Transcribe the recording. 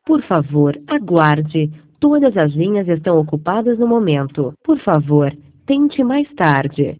Por favor, aguarde. Todas as linhas estão ocupadas no momento. Por favor, tente mais tarde.